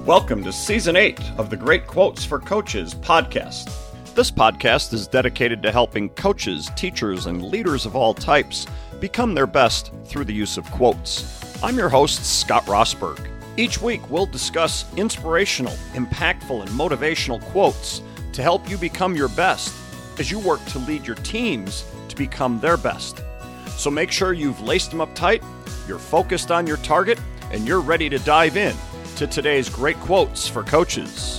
Welcome to Season 8 of the Great Quotes for Coaches podcast. This podcast is dedicated to helping coaches, teachers, and leaders of all types become their best through the use of quotes. I'm your host, Scott Rosberg. Each week, we'll discuss inspirational, impactful, and motivational quotes to help you become your best as you work to lead your teams to become their best. So make sure you've laced them up tight, you're focused on your target, and you're ready to dive in to today's great quotes for coaches.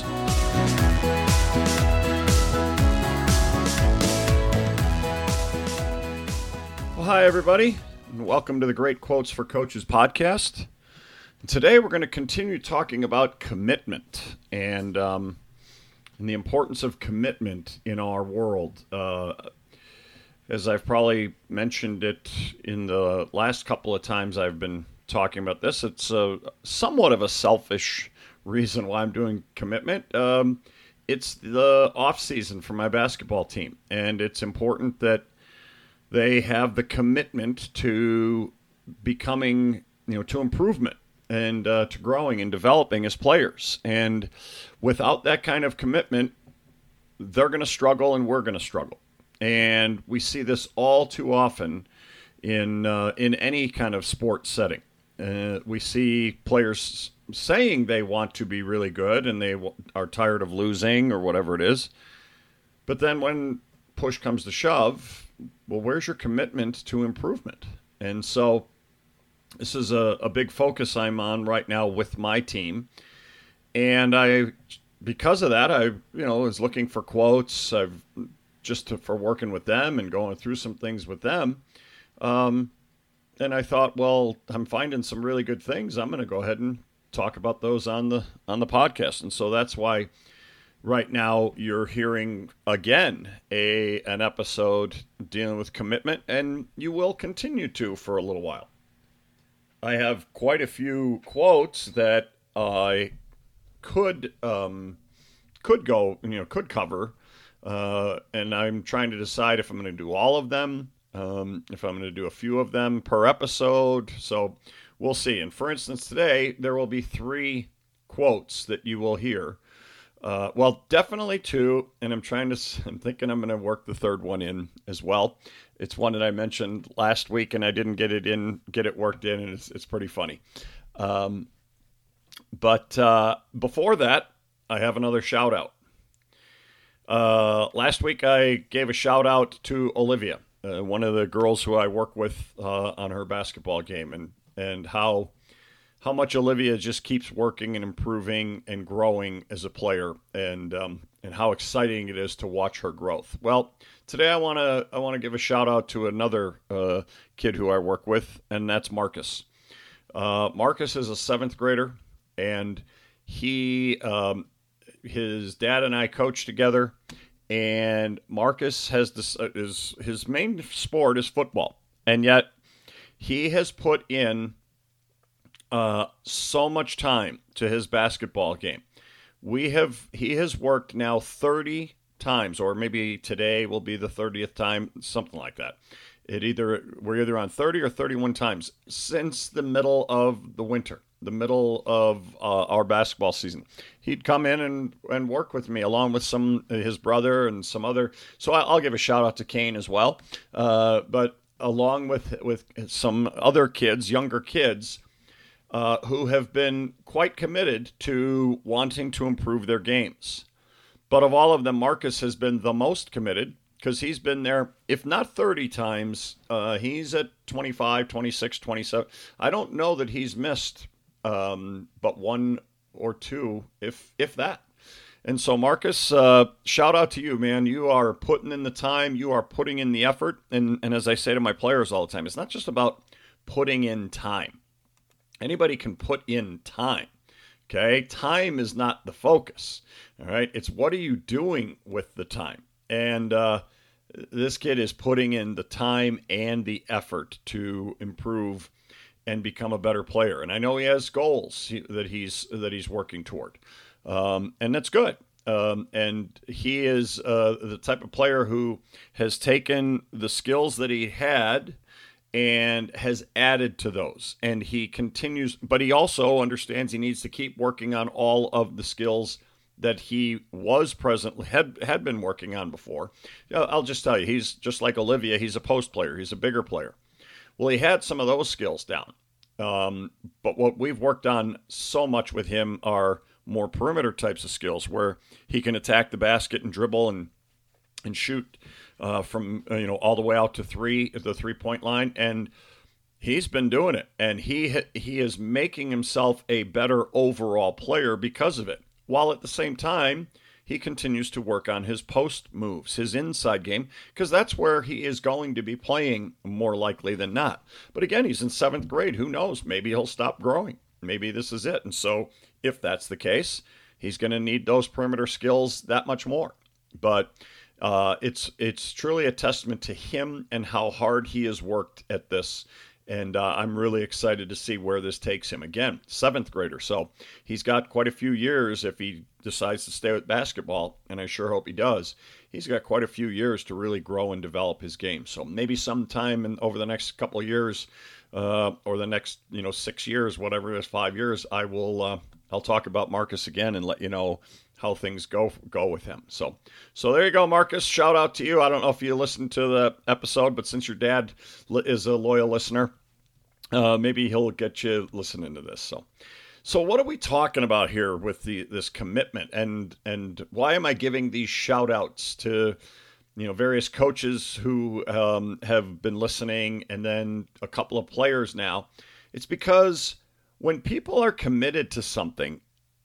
Well, hi, everybody, and welcome to the Great Quotes for Coaches podcast. And today, we're going to continue talking about commitment and the importance of commitment in our world. As I've probably mentioned it in the last couple of times I've been talking about this, it's somewhat of a selfish reason why I'm doing commitment. It's the off season for my basketball team, and it's important that they have the commitment to becoming, to improvement and to growing and developing as players. And without that kind of commitment, they're going to struggle and we're going to struggle. And we see this all too often in any kind of sports setting. We see players saying they want to be really good and they are tired of losing or whatever it is. But then when push comes to shove, well, where's your commitment to improvement? And so this is a big focus I'm on right now with my team. And because of that, I was looking for quotes. For working with them and going through some things with them. And I thought, well, I'm finding some really good things. I'm going to go ahead and talk about those on the podcast. And so that's why right now you're hearing again an episode dealing with commitment, and you will continue to for a little while. I have quite a few quotes that I could cover. And I'm trying to decide if I'm going to do all of them, if I'm going to do a few of them per episode. So we'll see. And for instance, today there will be 3 quotes that you will hear. Well, definitely 2. And I'm thinking I'm going to work the 3rd one in as well. It's one that I mentioned last week and I didn't get it worked in, and it's pretty funny. But before that, I have another shout out. Last week I gave a shout out to Olivia, one of the girls who I work with on her basketball game, and how much Olivia just keeps working and improving and growing as a player, and how exciting it is to watch her growth. Well, today I want to give a shout out to another kid who I work with, and that's Marcus. Marcus is a 7th grader, and his dad and I coach together, and Marcus has his main sport is football, and yet he has put in so much time to his basketball game. He has worked now 30 times, or maybe today will be the 30th time, something like that. We're either on 30 or 31 times since the middle of the winter. The middle of our basketball season. He'd come in and work with me along with his brother and some other. So I'll give a shout out to Kane as well. But along with some other kids, younger kids, who have been quite committed to wanting to improve their games. But of all of them, Marcus has been the most committed because he's been there, if not 30 times, he's at 25, 26, 27. I don't know that he's missed but 1 or 2, if that. And so, Marcus, shout out to you, man. You are putting in the time. You are putting in the effort. And as I say to my players all the time, it's not just about putting in time. Anybody can put in time, okay? Time is not the focus, all right? It's what are you doing with the time? And this kid is putting in the time and the effort to improve and become a better player. And I know he has goals that he's working toward. And that's good. And he is the type of player who has taken the skills that he had and has added to those. And he continues, but he also understands he needs to keep working on all of the skills that he was presently had been working on before. I'll just tell you, he's just like Olivia. He's a post player. He's a bigger player. Well, he had some of those skills down. But what we've worked on so much with him are more perimeter types of skills where he can attack the basket and dribble and shoot from all the way out to the 3-point line. And he's been doing it. And he is making himself a better overall player because of it. While at the same time, he continues to work on his post moves, his inside game, because that's where he is going to be playing more likely than not. But again, he's in 7th grade. Who knows? Maybe he'll stop growing. Maybe this is it. And so if that's the case, he's going to need those perimeter skills that much more. But it's truly a testament to him and how hard he has worked at this. And I'm really excited to see where this takes him. Again, 7th grader. So he's got quite a few years if he decides to stay with basketball, and I sure hope he does. He's got quite a few years to really grow and develop his game. So maybe sometime over the next couple of years or the next 6 years, whatever it is, 5 years, I'll talk about Marcus again and let you know how things go with him. So there you go, Marcus. Shout out to you. I don't know if you listened to the episode, but since your dad is a loyal listener, maybe he'll get you listening to this. So what are we talking about here with this commitment, and why am I giving these shout outs to various coaches who have been listening, and then a couple of players now? It's because when people are committed to something,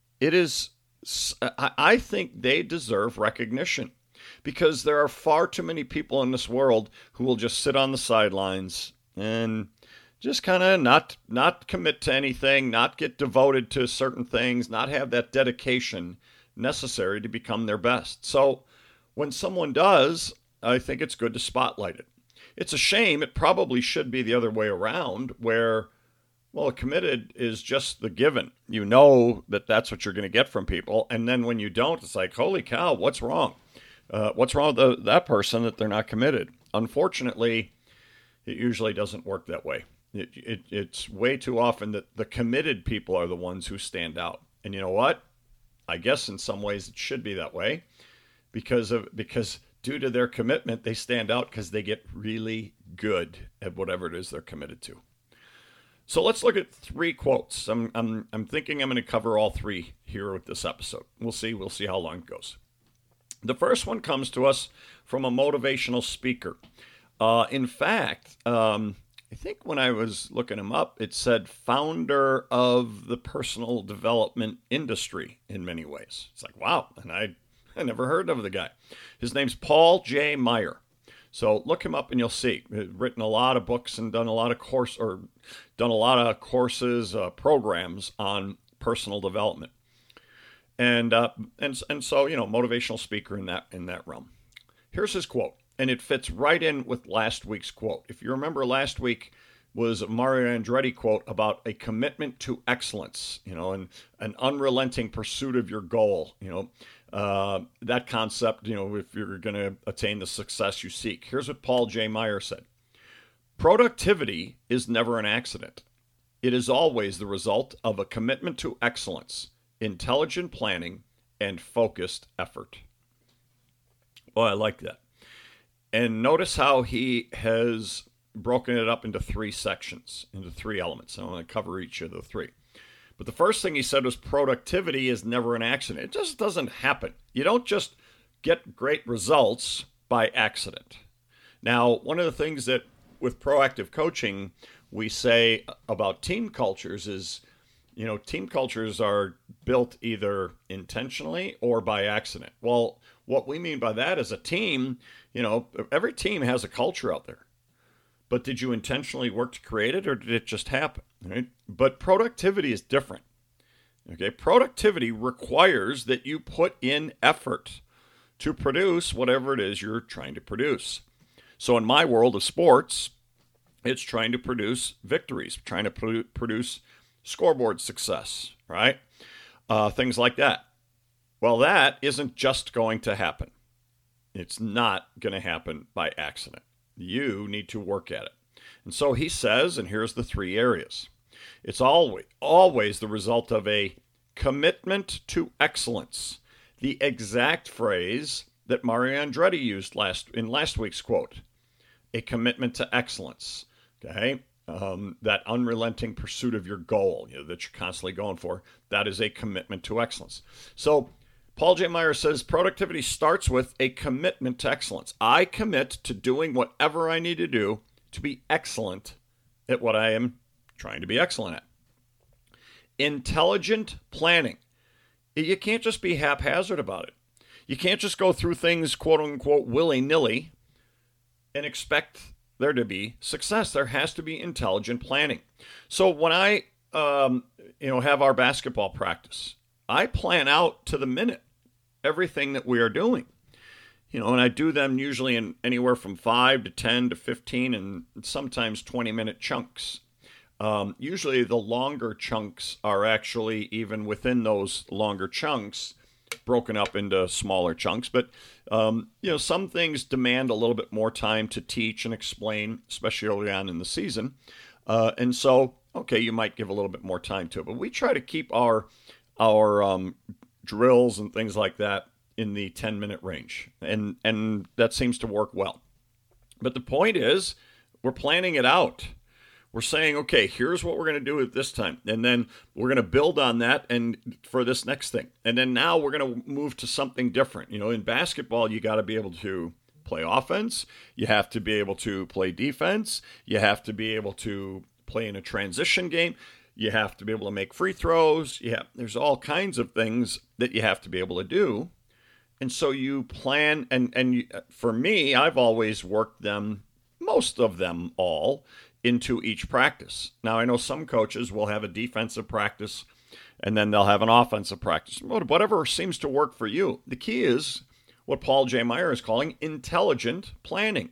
I think they deserve recognition, because there are far too many people in this world who will just sit on the sidelines and just kind of not commit to anything, not get devoted to certain things, not have that dedication necessary to become their best. So when someone does, I think it's good to spotlight it. It's a shame. It probably should be the other way around, where committed is just the given. You know that that's what you're going to get from people. And then when you don't, it's like, holy cow, what's wrong? What's wrong with that person that they're not committed? Unfortunately, it usually doesn't work that way. It's way too often that the committed people are the ones who stand out. And you know what? I guess in some ways it should be that way because due to their commitment, they stand out because they get really good at whatever it is they're committed to. So let's look at 3 quotes. I'm thinking I'm going to cover all 3 here with this episode. We'll see how long it goes. The first one comes to us from a motivational speaker. In fact, I think when I was looking him up, it said founder of the personal development industry in many ways. It's like, wow, and I never heard of the guy. His name's Paul J. Meyer. So look him up and you'll see. He's written a lot of books and done a lot of courses, programs on personal development, and so motivational speaker in that realm. Here's his quote, and it fits right in with last week's quote. If you remember, last week was a Mario Andretti quote about a commitment to excellence, and an unrelenting pursuit of your goal, that concept, if you're going to attain the success you seek. Here's what Paul J. Meyer said. Productivity is never an accident. It is always the result of a commitment to excellence, intelligent planning, and focused effort. Well, I like that. And notice how he has broken it up into 3 sections, into 3 elements. I'm going to cover each of the 3. But the first thing he said was productivity is never an accident. It just doesn't happen. You don't just get great results by accident. Now, one of the things that with proactive coaching we say about team cultures is, team cultures are built either intentionally or by accident. Well, what we mean by that is a team, every team has a culture out there. But did you intentionally work to create it, or did it just happen? Right? But productivity is different. Okay, productivity requires that you put in effort to produce whatever it is you're trying to produce. So in my world of sports, it's trying to produce victories, trying to produce scoreboard success, right? Things like that. Well, that isn't just going to happen. It's not going to happen by accident. You need to work at it. And so he says, and here's the three areas. It's always the result of a commitment to excellence, the exact phrase that Mario Andretti used in last week's quote. A commitment to excellence, okay? That unrelenting pursuit of your goal, that you're constantly going for, that is a commitment to excellence. So Paul J. Meyer says productivity starts with a commitment to excellence. I commit to doing whatever I need to do to be excellent at what I am trying to be excellent at. Intelligent planning. You can't just be haphazard about it. You can't just go through things, quote unquote, willy-nilly and expect there to be success. There has to be intelligent planning. So when I have our basketball practice, I plan out to the minute everything that we are doing. And I do them usually in anywhere from 5 to 10 to 15 and sometimes 20-minute chunks. Usually the longer chunks are actually, even within those longer chunks, broken up into smaller chunks. But, some things demand a little bit more time to teach and explain, especially early on in the season. And so, you might give a little bit more time to it. But we try to keep our drills and things like that in the 10-minute range. And that seems to work well. But the point is, we're planning it out. We're saying, okay, here's what we're going to do at this time. And then we're going to build on that and for this next thing. And then now we're going to move to something different. In basketball, you got to be able to play offense. You have to be able to play defense. You have to be able to play in a transition game. You have to be able to make free throws. There's all kinds of things that you have to be able to do. And so you plan, for me, I've always worked them, most of them all, into each practice. Now, I know some coaches will have a defensive practice and then they'll have an offensive practice. Whatever seems to work for you. The key is what Paul J. Meyer is calling intelligent planning.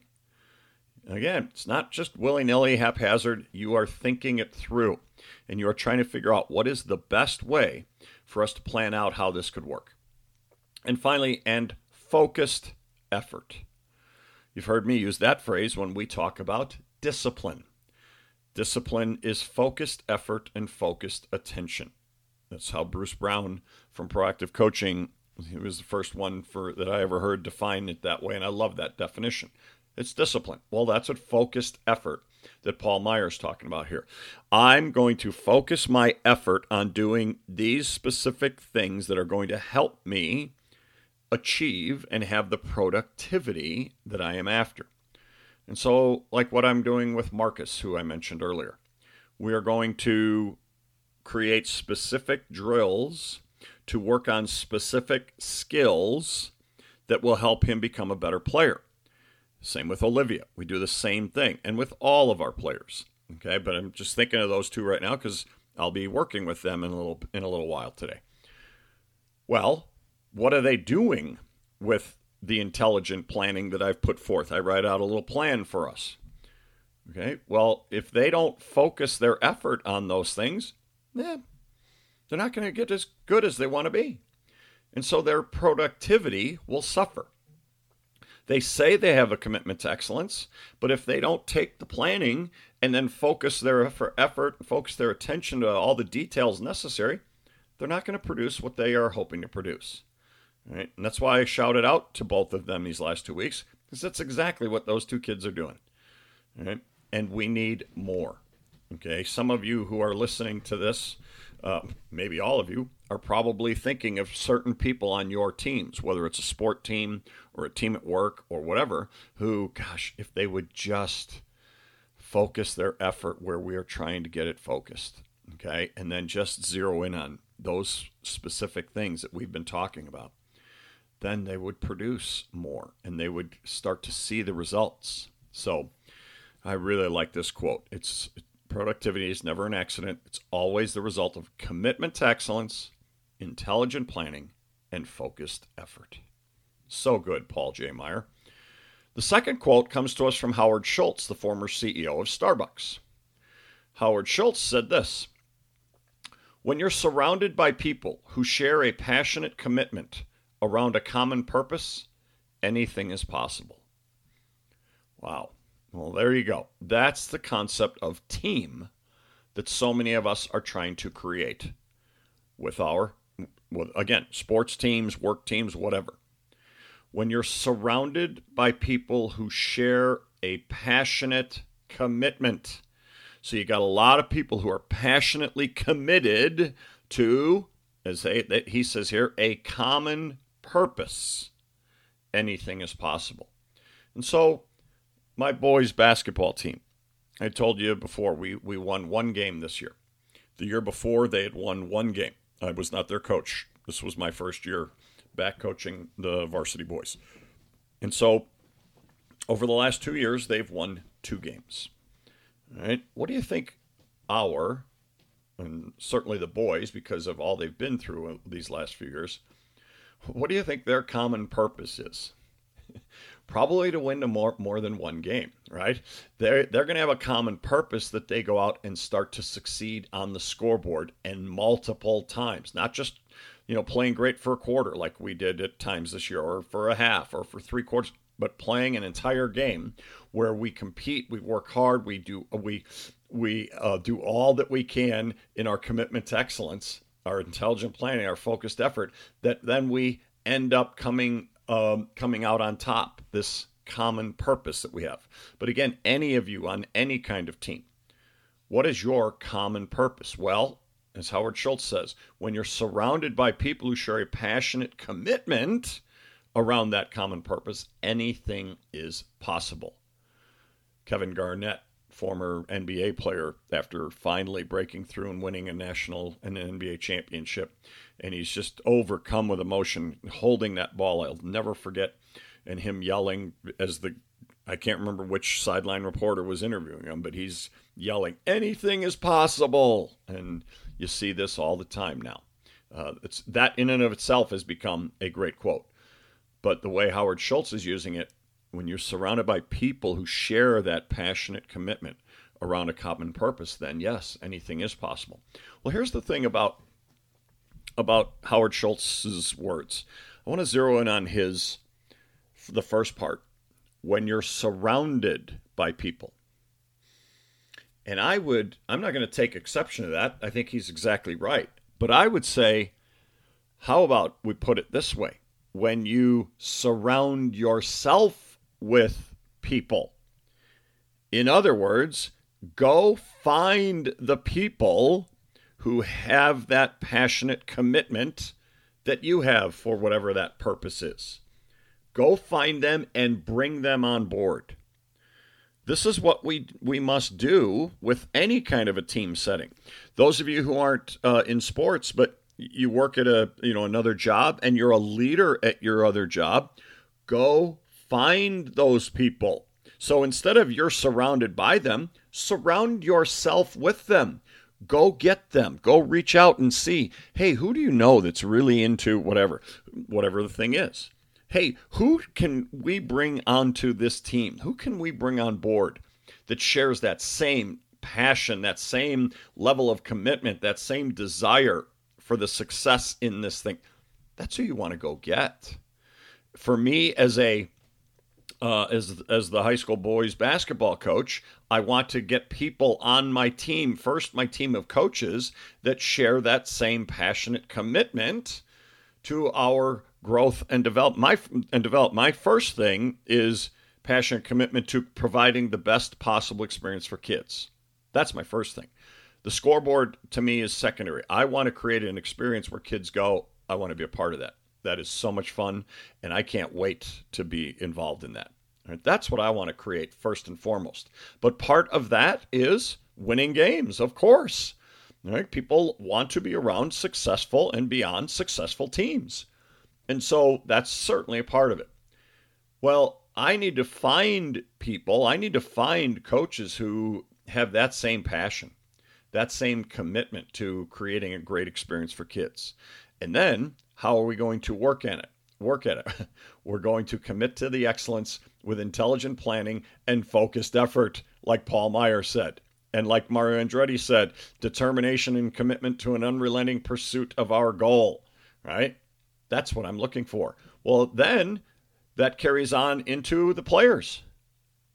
Again, it's not just willy-nilly, haphazard. You are thinking it through and you are trying to figure out what is the best way for us to plan out how this could work. And finally, focused effort. You've heard me use that phrase when we talk about discipline. Discipline is focused effort and focused attention. That's how Bruce Brown from Proactive Coaching, he was the first one that I ever heard define it that way, and I love that definition. It's discipline. Well, that's what focused effort that Paul Meyer's talking about here. I'm going to focus my effort on doing these specific things that are going to help me achieve and have the productivity that I am after. And so, like what I'm doing with Marcus, who I mentioned earlier, we are going to create specific drills to work on specific skills that will help him become a better player. Same with Olivia. We do the same thing, and with all of our players. Okay, but I'm just thinking of those two right now because I'll be working with them in a little while today. Well, what are they doing with the intelligent planning that I've put forth? I write out a little plan for us. Okay, well, if they don't focus their effort on those things, they're not going to get as good as they want to be. And so their productivity will suffer. They say they have a commitment to excellence, but if they don't take the planning and then focus their effort, focus their attention to all the details necessary, they're not going to produce what they are hoping to produce. All right? And that's why I shouted out to both of them these last 2 weeks, because that's exactly what those two kids are doing. All right? And we need more. Okay, some of you who are listening to this, maybe all of you, are probably thinking of certain people on your teams, whether it's a sport team or a team at work or whatever, who, gosh, if they would just focus their effort where we are trying to get it focused, okay, and then just zero in on those specific things that we've been talking about, then they would produce more and they would start to see the results. So I really like this quote. Productivity is never an accident. It's always the result of commitment to excellence, intelligent planning, and focused effort. So good, Paul J. Meyer. The second quote comes to us from Howard Schultz, the former CEO of Starbucks. Howard Schultz said this: "When you're surrounded by people who share a passionate commitment around a common purpose, anything is possible." Wow. Well, there you go. That's the concept of team that so many of us are trying to create with again, sports teams, work teams, whatever. When you're surrounded by people who share a passionate commitment. So you got a lot of people who are passionately committed to, he says here, a common purpose. Anything is possible. And so my boys' basketball team, I told you before, we won one game this year. The year before, they had won one game. I was not their coach. This was my first year back coaching the varsity boys. And so over the last 2 years, they've won 2 games. All right? What do you think and certainly the boys, because of all they've been through these last few years, what do you think their common purpose is? Probably to win more than one game, right? They're going to have a common purpose that they go out and start to succeed on the scoreboard and multiple times, not just playing great for a quarter like we did at times this year, or for a half, or for 3 quarters, but playing an entire game where we compete, we work hard, we do all that we can in our commitment to excellence, our intelligent planning, our focused effort, that then we end up coming out on top, this common purpose that we have. But again, any of you on any kind of team, what is your common purpose? Well, as Howard Schultz says, when you're surrounded by people who share a passionate commitment around that common purpose, anything is possible. Kevin Garnett, former NBA player, after finally breaking through and winning an NBA championship, and he's just overcome with emotion, holding that ball. I'll never forget, and him yelling I can't remember which sideline reporter was interviewing him, but he's yelling, "Anything is possible!" And you see this all the time now. That in and of itself has become a great quote. But the way Howard Schultz is using it, when you're surrounded by people who share that passionate commitment around a common purpose, then yes, anything is possible. Well, here's the thing about Howard Schultz's words. I want to zero in on the first part. When you're surrounded by people. And I'm not going to take exception to that. I think he's exactly right. But I would say, how about we put it this way? When you surround yourself with people. In other words, go find the people who have that passionate commitment that you have for whatever that purpose is. Go find them and bring them on board. This is what we must do with any kind of a team setting. Those of you who aren't in sports, but you work at another job and you're a leader at your other job, go find those people. So instead of you're surrounded by them, surround yourself with them. Go get them. Go reach out and see, hey, who do you know that's really into whatever the thing is? Hey, who can we bring onto this team? Who can we bring on board that shares that same passion, that same level of commitment, that same desire for the success in this thing? That's who you want to go get. For me, as the high school boys basketball coach, I want to get people on my team, first my team of coaches, that share that same passionate commitment to our growth and develop. My first thing is passionate commitment to providing the best possible experience for kids. That's my first thing. The scoreboard to me is secondary. I want to create an experience where kids go, I want to be a part of that. That is so much fun, and I can't wait to be involved in that. Right? That's what I want to create first and foremost. But part of that is winning games, of course. Right? People want to be around successful and beyond successful teams. And so that's certainly a part of it. Well, I need to find people, I need to find coaches who have that same passion, that same commitment to creating a great experience for kids. And then how are we going to work at it? We're going to commit to the excellence with intelligent planning and focused effort, like Paul Meyer said. And like Mario Andretti said, determination and commitment to an unrelenting pursuit of our goal, right? That's what I'm looking for. Well, then that carries on into the players.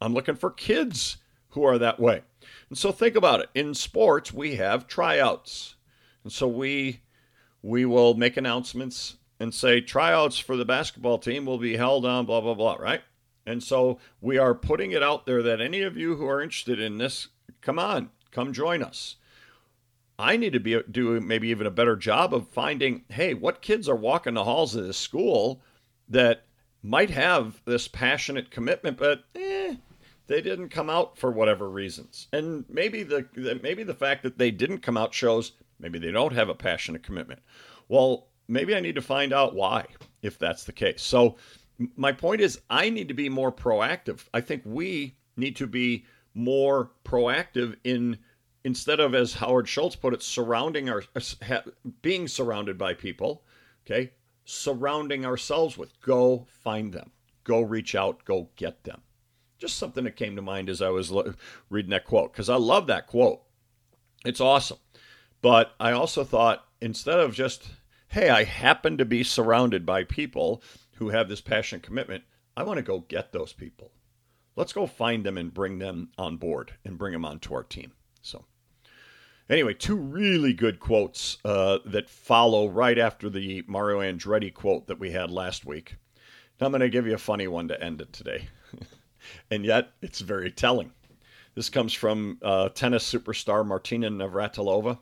I'm looking for kids who are that way. And so think about it. In sports, we have tryouts. And so we will make announcements and say tryouts for the basketball team will be held on blah, blah, blah, right? And so we are putting it out there that any of you who are interested in this, come join us. I need to do maybe even a better job of finding, hey, what kids are walking the halls of this school that might have this passionate commitment, but they didn't come out for whatever reasons. And maybe the fact that they didn't come out shows maybe they don't have a passionate commitment. Well, maybe I need to find out why, if that's the case. So my point is I need to be more proactive. I think we need to be more proactive instead of, as Howard Schultz put it, being surrounded by people, okay? Surrounding ourselves with, go find them, go reach out, go get them. Just something that came to mind as I was reading that quote, because I love that quote. It's awesome. But I also thought, instead of just, hey, I happen to be surrounded by people who have this passionate commitment, I want to go get those people. Let's go find them and bring them on board and bring them onto our team. So anyway, two really good quotes that follow right after the Mario Andretti quote that we had last week. Now I'm going to give you a funny one to end it today. And yet it's very telling. This comes from tennis superstar Martina Navratilova.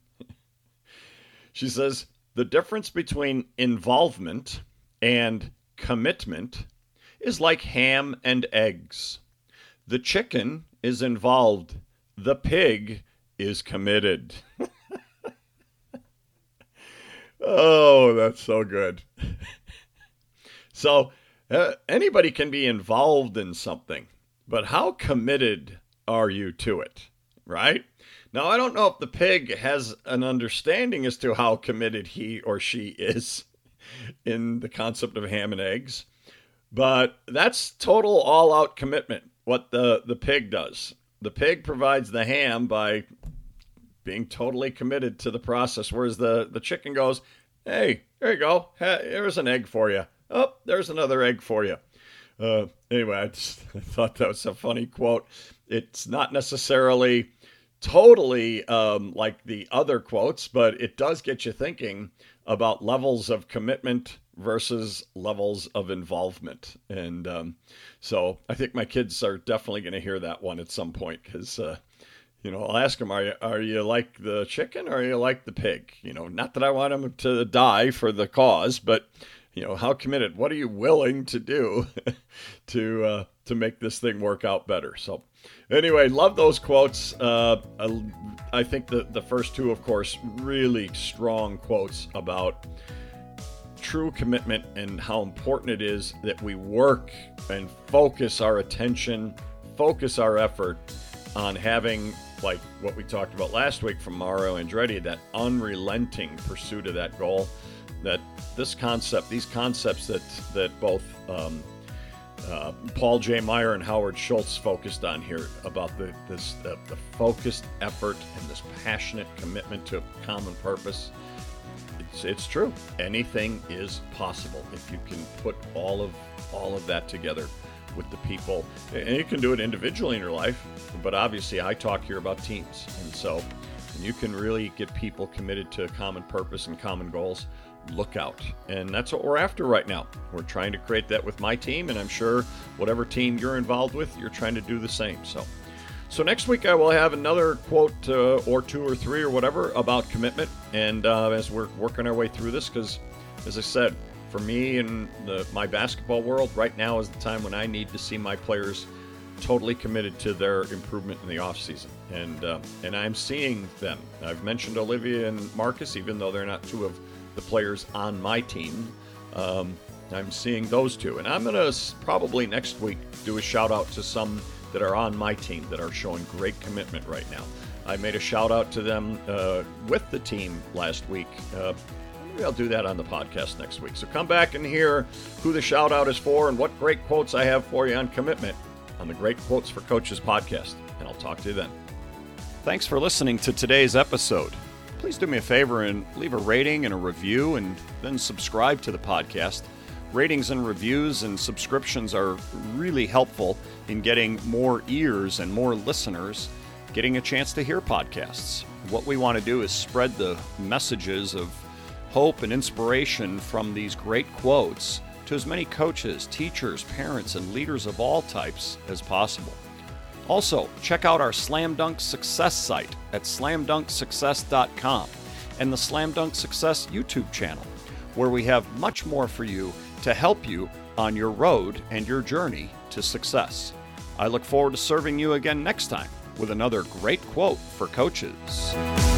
She says, the difference between involvement and commitment is like ham and eggs. The chicken is involved. The pig is committed. Oh, that's so good. So anybody can be involved in something, but how committed are you to it, right? Now, I don't know if the pig has an understanding as to how committed he or she is in the concept of ham and eggs, but that's total all-out commitment, what the pig does. The pig provides the ham by being totally committed to the process, whereas the chicken goes, hey, there you go. Here's an egg for you. Oh, there's another egg for you. Anyway, I thought that was a funny quote. It's not necessarily totally like the other quotes, but it does get you thinking about levels of commitment versus levels of involvement. And so I think my kids are definitely going to hear that one at some point because, I'll ask them, are you like the chicken or are you like the pig? Not that I want them to die for the cause, but, how committed, what are you willing to do to make this thing work out better? So anyway, love those quotes. I think the first two, of course, really strong quotes about true commitment and how important it is that we work and focus our attention, focus our effort on having, like what we talked about last week from Mario Andretti, that unrelenting pursuit of that goal. That these concepts that both Paul J. Meyer and Howard Schultz focused on here about the focused effort and this passionate commitment to a common purpose. It's true. Anything is possible if you can put all of that together with the people. And you can do it individually in your life, but obviously I talk here about teams. And so when you can really get people committed to a common purpose and common goals, look out. And that's what we're after right now. We're trying to create that with my team, and I'm sure whatever team you're involved with, you're trying to do the same. So next week I will have another quote or two or three or whatever about commitment. And as we're working our way through this, because as I said, for me in my basketball world, right now is the time when I need to see my players totally committed to their improvement in the offseason. And I'm seeing them. I've mentioned Olivia and Marcus, even though they're not two of the players on my team. I'm seeing those two. And I'm going to probably next week do a shout out to some that are on my team that are showing great commitment right now. I made a shout out to them with the team last week. Maybe I'll do that on the podcast next week. So come back and hear who the shout out is for and what great quotes I have for you on commitment on the Great Quotes for Coaches podcast. And I'll talk to you then. Thanks for listening to today's episode. Please do me a favor and leave a rating and a review and then subscribe to the podcast. Ratings and reviews and subscriptions are really helpful in getting more ears and more listeners getting a chance to hear podcasts. What we want to do is spread the messages of hope and inspiration from these great quotes to as many coaches, teachers, parents, and leaders of all types as possible. Also, check out our Slam Dunk Success site at slamdunksuccess.com and the Slam Dunk Success YouTube channel, where we have much more for you to help you on your road and your journey to success. I look forward to serving you again next time with another great quote for coaches.